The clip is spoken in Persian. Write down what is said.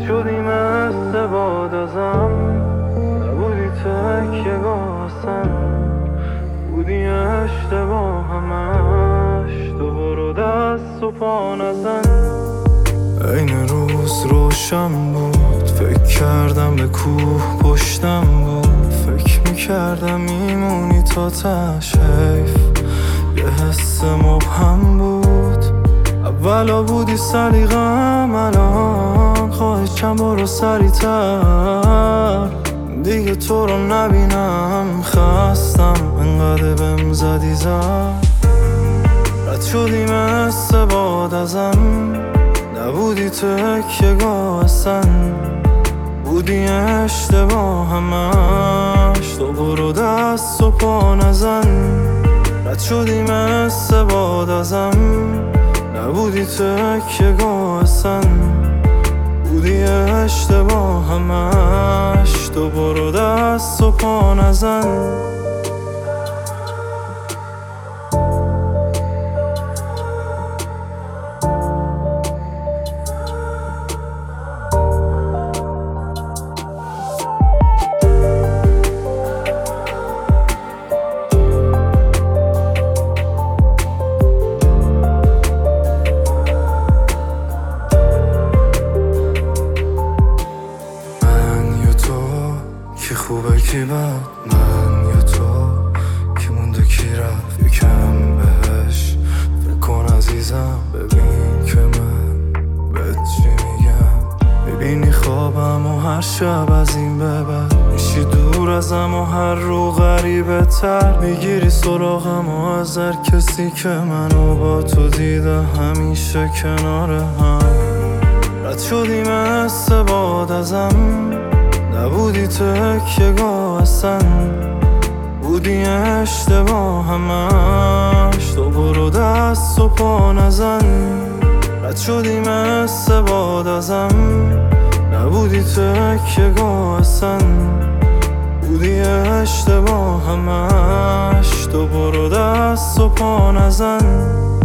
شدی مثل باد ازم، نبودی تکیه گاهستم، بودی اشتباه همش. تو برو دست و پا نزن. این روز روشن بود، فکر کردم به کوه پشتم بود، فکر میکردم میمونی تا تش. حیف یه حس مبهم بود، اولا بودی سلیقم، الان خواهشم برو سریعتر، دیگه تو رو نبینم خستم، انقدر بهم زدی زد. رد شدی مثل باد ازم، نبودی تکیه گاه اصلا، بودی اشتباه همش. تو برو دست و پا نزن. رد شدی مثل باد ازم، نبودی تکیه گاه اصلا، بودی اشتباه همش. تو برو دست و پا نزن. کی خوبه کی بد، من یا تو، کی مونده کی رفت، یکم بهش فکر کن عزیزم. ببین که من بهت چی میگم، ببینی خوابم و هر شب از این به بعد میشی دور ازم و هر رو غریبه تر میگیری سراغم و از هر کسی که منو با تو دیده همیشه کنار هم. رد شدی مثل باد ازم، نبودی تکیه گاه اصلا، بودی اشتباه همش. تو برو دست و پا نزن. رد شدی مثل باد ازم، نبودی تکیه گاه اصلا، بودی اشتباه همش. تو برو دست و پا نزن.